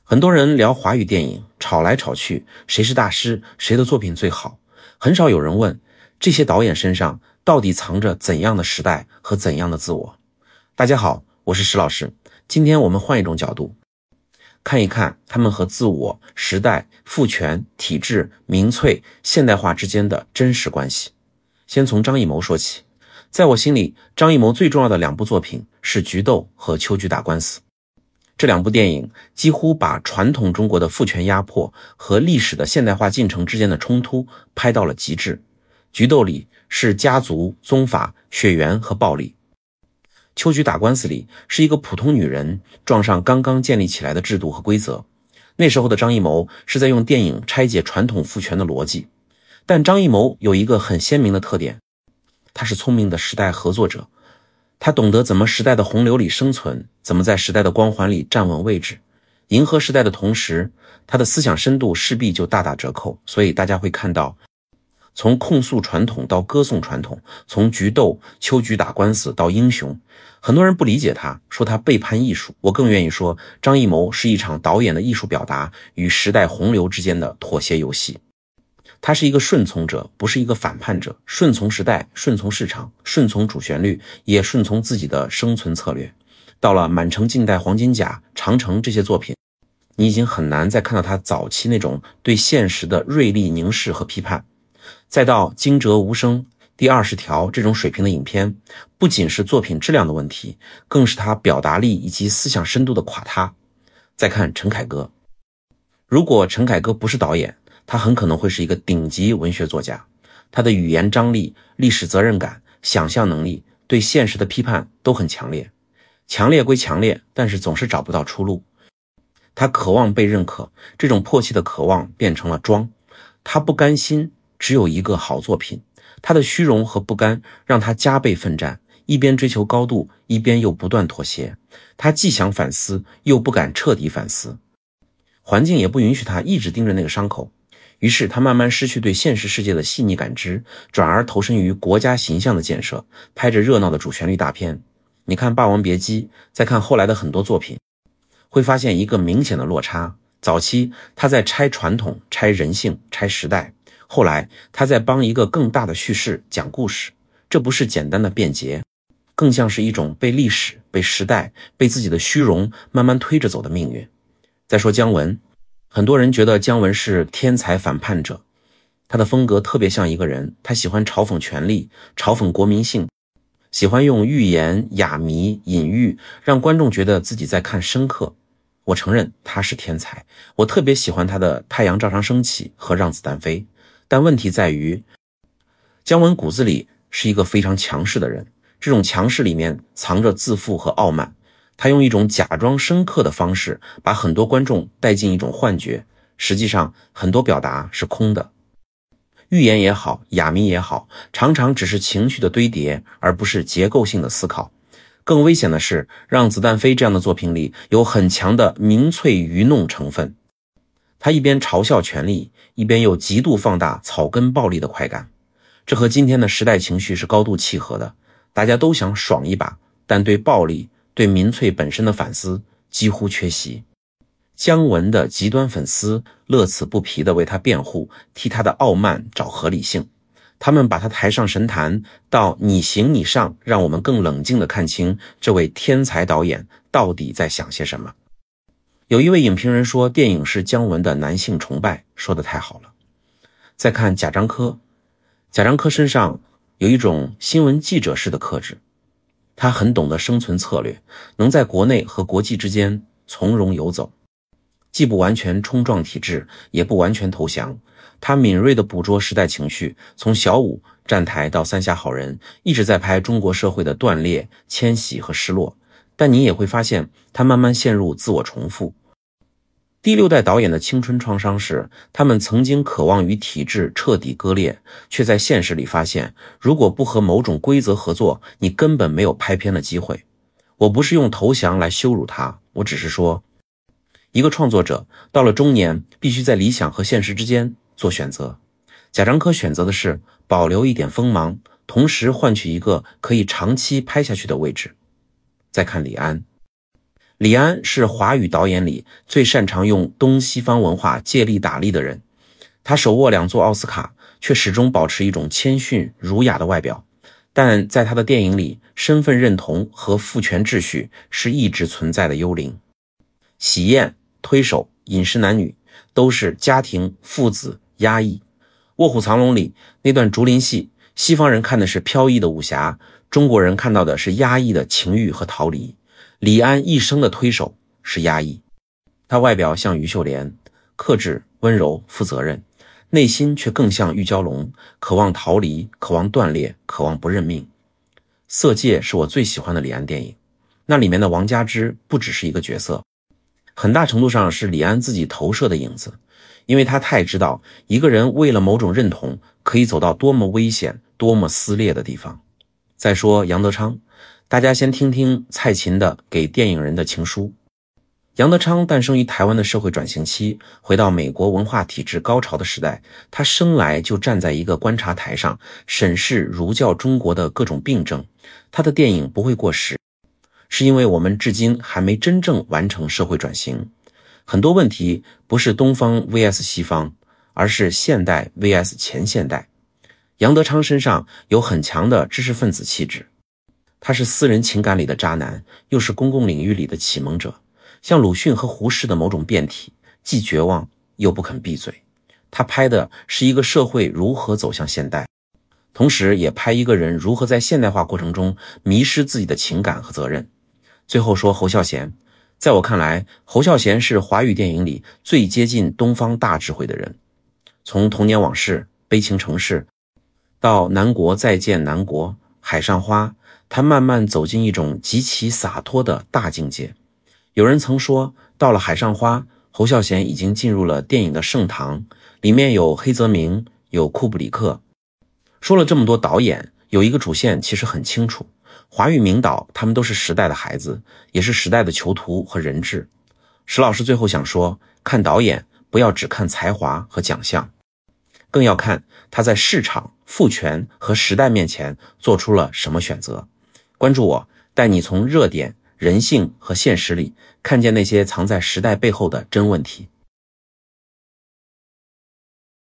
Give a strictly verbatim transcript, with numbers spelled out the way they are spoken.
很多人聊华语电影，吵来吵去，谁是大师，谁的作品最好，很少有人问这些导演身上到底藏着怎样的时代和怎样的自我。大家好，我是石老师，今天我们换一种角度，看一看他们和自我、时代、父权、体制、民粹、现代化之间的真实关系。先从张艺谋说起，在我心里，张艺谋最重要的两部作品是《菊豆》和《秋菊打官司》。这两部电影几乎把传统中国的父权压迫和历史的现代化进程之间的冲突拍到了极致。菊豆里是家族、宗法、血缘和暴力。秋菊打官司里是一个普通女人撞上刚刚建立起来的制度和规则。那时候的张艺谋是在用电影拆解传统父权的逻辑。但张艺谋有一个很鲜明的特点，他是聪明的时代合作者。他懂得怎么时代的洪流里生存，怎么在时代的光环里站稳位置。迎合时代的同时，他的思想深度势必就大打折扣。所以大家会看到，从控诉传统到歌颂传统，从菊豆、秋菊打官司到英雄，很多人不理解他，说他背叛艺术。我更愿意说，张艺谋是一场导演的艺术表达与时代洪流之间的妥协游戏。他是一个顺从者，不是一个反叛者，顺从时代，顺从市场，顺从主旋律，也顺从自己的生存策略。到了满城尽带黄金甲、长城这些作品，你已经很难再看到他早期那种对现实的锐利凝视和批判。再到惊蛰无声、第二十条这种水平的影片，不仅是作品质量的问题，更是他表达力以及思想深度的垮塌。再看陈凯歌，如果陈凯歌不是导演，他很可能会是一个顶级文学作家。他的语言张力、历史责任感、想象能力、对现实的批判都很强烈。强烈归强烈，但是总是找不到出路。他渴望被认可，这种迫切的渴望变成了装。他不甘心只有一个好作品，他的虚荣和不甘让他加倍奋战，一边追求高度，一边又不断妥协。他既想反思，又不敢彻底反思。环境也不允许他一直盯着那个伤口。于是他慢慢失去对现实世界的细腻感知，转而投身于国家形象的建设，拍着热闹的主旋律大片。你看《霸王别姬》，再看后来的很多作品，会发现一个明显的落差。早期他在拆传统、拆人性、拆时代，后来他在帮一个更大的叙事讲故事。这不是简单的便捷，更像是一种被历史、被时代、被自己的虚荣慢慢推着走的命运。再说姜文，很多人觉得姜文是天才反叛者，他的风格特别像一个人，他喜欢嘲讽权力，嘲讽国民性，喜欢用寓言、哑谜、隐喻，让观众觉得自己在看深刻。我承认他是天才，我特别喜欢他的《太阳照常升起》和《让子弹飞》，但问题在于，姜文骨子里是一个非常强势的人，这种强势里面藏着自负和傲慢。他用一种假装深刻的方式把很多观众带进一种幻觉，实际上很多表达是空的。寓言也好，哑谜也好，常常只是情绪的堆叠，而不是结构性的思考。更危险的是，让子弹飞这样的作品里有很强的民粹愚弄成分。他一边嘲笑权力，一边又极度放大草根暴力的快感。这和今天的时代情绪是高度契合的，大家都想爽一把，但对暴力、对民粹本身的反思几乎缺席。姜文的极端粉丝乐此不疲地为他辩护，替他的傲慢找合理性。他们把他抬上神坛，到你行你上，让我们更冷静地看清这位天才导演到底在想些什么。有一位影评人说，电影是姜文的男性崇拜，说得太好了。再看贾樟柯，贾樟柯身上有一种新闻记者式的克制，他很懂得生存策略，能在国内和国际之间从容游走，既不完全冲撞体制，也不完全投降。他敏锐地捕捉时代情绪，从小五站台到三峡好人，一直在拍中国社会的断裂、迁徙和失落。但你也会发现，他慢慢陷入自我重复。第六代导演的青春创伤是，他们曾经渴望与体制彻底割裂，却在现实里发现，如果不和某种规则合作，你根本没有拍片的机会。我不是用投降来羞辱他，我只是说，一个创作者到了中年，必须在理想和现实之间做选择。贾樟柯选择的是保留一点锋芒，同时换取一个可以长期拍下去的位置。再看李安， 李安是华语导演里最擅长用东西方文化借力打力的人，他手握两座奥斯卡，却始终保持一种谦逊儒雅的外表，但在他的电影里，身份认同和父权秩序是一直存在的幽灵。喜宴、推手、饮食男女都是家庭、父子、压抑。卧虎藏龙里那段竹林戏，西方人看的是飘逸的武侠，中国人看到的是压抑的情欲和逃离。李安一生的推手是压抑，他外表像于秀莲，克制、温柔、负责任，内心却更像玉娇龙，渴望逃离，渴望断裂，渴望不认命。色戒是我最喜欢的李安电影，那里面的王佳芝不只是一个角色，很大程度上是李安自己投射的影子，因为他太知道一个人为了某种认同可以走到多么危险、多么撕裂的地方。再说杨德昌，大家先听听蔡琴的《给电影人的情书》。杨德昌诞生于台湾的社会转型期，回到美国文化体制高潮的时代，他生来就站在一个观察台上，审视儒教中国的各种病症。他的电影不会过时，是因为我们至今还没真正完成社会转型。很多问题不是东方 V S 西方，而是现代 V S 前现代。杨德昌身上有很强的知识分子气质，他是私人情感里的渣男，又是公共领域里的启蒙者，像鲁迅和胡适的某种变体，既绝望又不肯闭嘴。他拍的是一个社会如何走向现代，同时也拍一个人如何在现代化过程中迷失自己的情感和责任。最后说侯孝贤，在我看来，侯孝贤是华语电影里最接近东方大智慧的人。从童年往事、悲情城市到南国再见南国、海上花，他慢慢走进一种极其洒脱的大境界。有人曾说，到了海上花，侯孝贤已经进入了电影的盛唐，里面有黑泽明，有库布里克。说了这么多导演，有一个主线其实很清楚，华语名导他们都是时代的孩子，也是时代的囚徒和人质。石老师最后想说，看导演不要只看才华和奖项，更要看他在市场、父权和时代面前做出了什么选择。关注我，带你从热点、人性和现实里看见那些藏在时代背后的真问题。